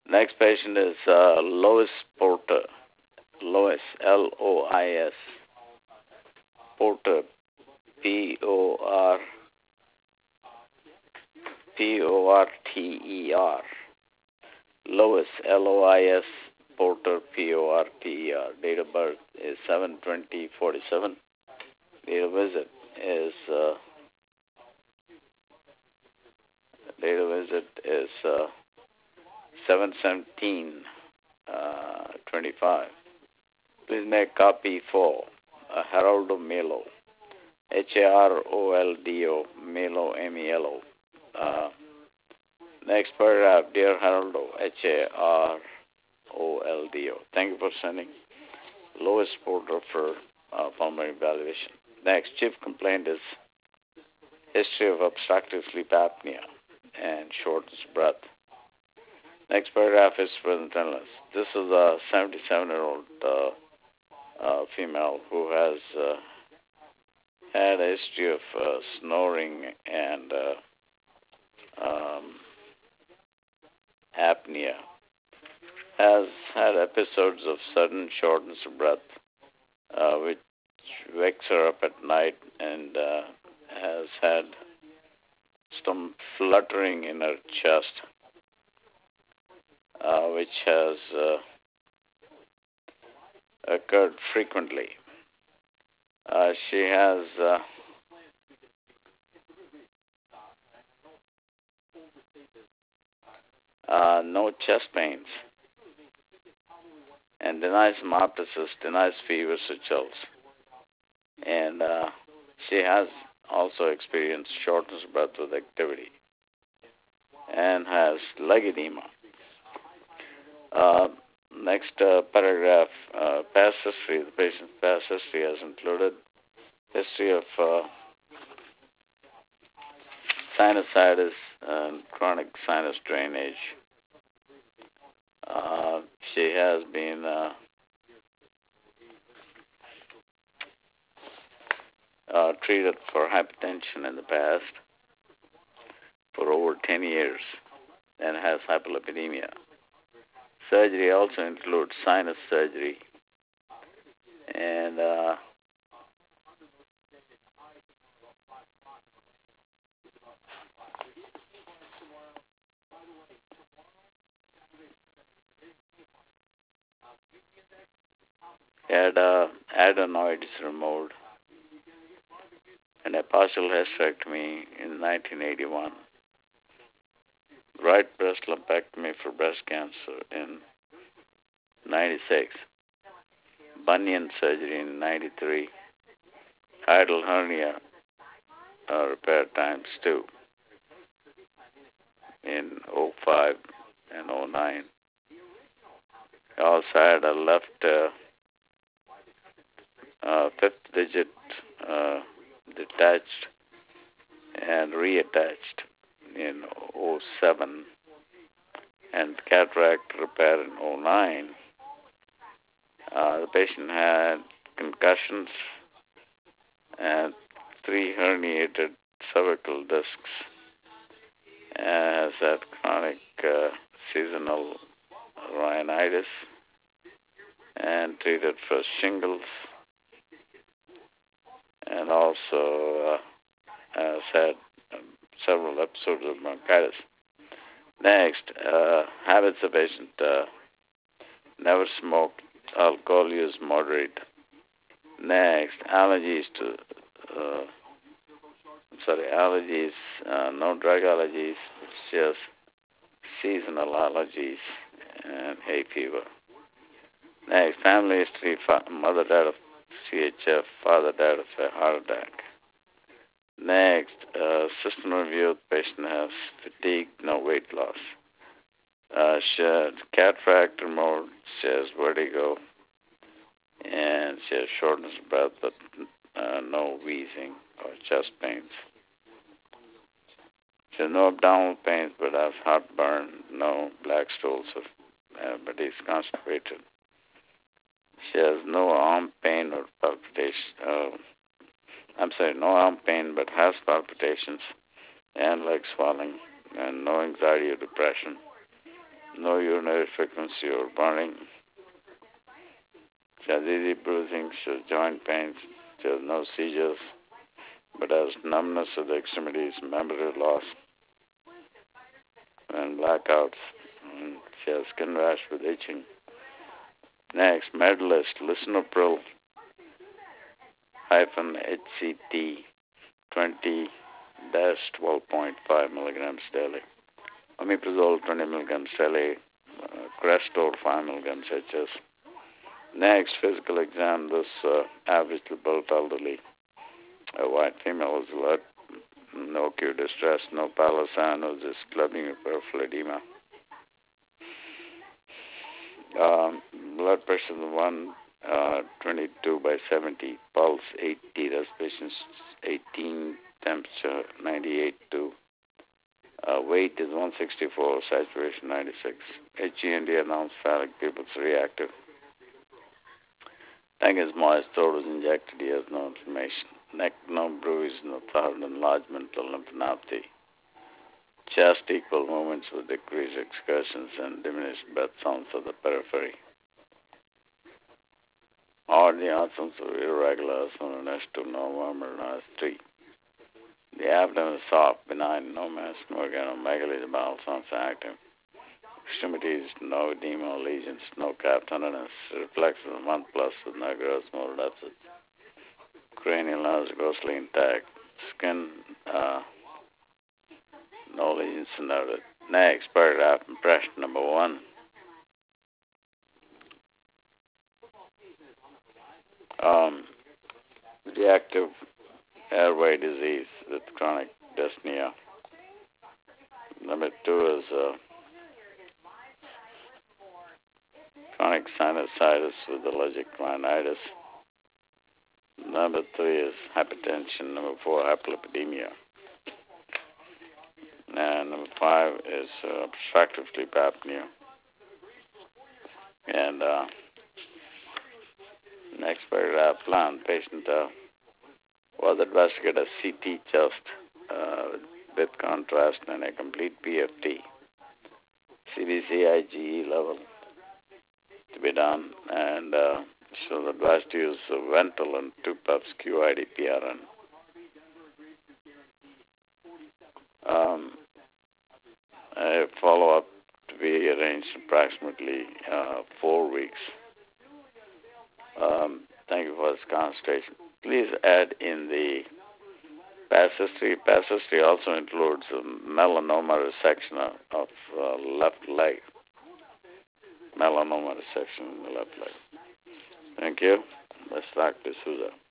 Next patient is Lois Porter. Lois, Lois, Porter, Porter, Porter. Lois, Lois, Porter, Porter. Date of birth is 7/20/47. Date of visit is date of visit is 7/17/25. Please make copy for Haroldo Melo, Haroldo Melo, Melo. Next paragraph, dear Haroldo, Haroldo. Thank you for sending Lois Porter for pulmonary evaluation. Next, chief complaint is history of obstructive sleep apnea and shortness of breath. Next paragraph is present illness. This is a 77-year-old female who has had a history of snoring and apnea. Has had episodes of sudden shortness of breath, which wakes her up at night, and has had some fluttering in her chest, which has occurred frequently. She has no chest pains and denies hemoptysis, denies fevers or chills. And she has also experienced shortness of breath with activity and has leg edema. Next paragraph, past history. The patient's past history has included history of sinusitis and chronic sinus drainage. She has been treated for hypertension in the past for over 10 years and has hyperlipidemia. Surgery also includes sinus surgery and had adenoids removed and a partial hysterectomy in 1981. Right breast lumpectomy for breast cancer in 96. Bunion surgery in 93. Hiatal hernia repair times 2 in 05 and 09. He also had a left fifth digit detached and reattached in 07 and cataract repair in 09. The patient had concussions and 3 herniated cervical discs, has had chronic seasonal rhinitis and treated for shingles, and also has had several episodes of bronchitis. Next, habits of patient: never smoked, alcohol use moderate. Next, allergies to no drug allergies, just seasonal allergies and hay fever. Next, family history: mother died of CHF, father died of a heart attack. Next, system review. The patient has fatigue, no weight loss. She has cataract removed, she has vertigo, and she has shortness of breath, but no wheezing or chest pains. She has no abdominal pains, but has heartburn, no black stools, but is constipated. She has no arm pain or palpitation. No arm pain, but has palpitations and leg swelling, and no anxiety or depression. no urinary frequency or burning. She has easy bruising, she has joint pains, she has no seizures, but has numbness of the extremities, memory loss, and blackouts. And she has skin rash with itching. Next, Medalist, lisinopril HCT 20-12.5 milligrams daily. Omeprazole 20 milligrams daily. Crestor 5 milligrams HS. Next, physical exam. This average to built elderly. A white female is alert. No acute distress, no pallor, cyanosis, clubbing of peripheral edema. Blood pressure 122/70, pulse 80, respiration 18, temperature 98.2. Weight is 164, saturation 96. HEND announced phallic pupils reactive. Tongue is moist, throat is injected, he has no inflammation. Neck, no bruise, no third enlargement or lymphadenopathy. Chest, equal movements with decreased excursions and diminished breath sounds of the periphery. Or the absence of irregular known as S2, no murmur, no S3. The abdomen is soft, benign, no mass, no organomegaly, the bowel sounds active. Extremities, no edema or lesions, no cap tenderness, reflexes 1+ with no gross motor deficits. Cranial nerves grossly intact. Skin, no lesions noted. Next paragraph, impression number 1. Reactive airway disease with chronic dyspnea. Number 2 is chronic sinusitis with allergic rhinitis. Number 3 is hypertension. Number 4, hyperlipidemia. And number 5 is obstructive sleep apnea. And next paragraph, plan. Patient was advised to get a CT chest with contrast and a complete PFT. CBC IgE level to be done, and she was advised to use Ventolin 2 puffs QID PRN. A follow-up to be arranged approximately 4 weeks. Thank you for this consultation. Please add in the past history. Past history also includes melanoma resection of left leg. Melanoma resection in the left leg. Thank you. Let's talk to Susan.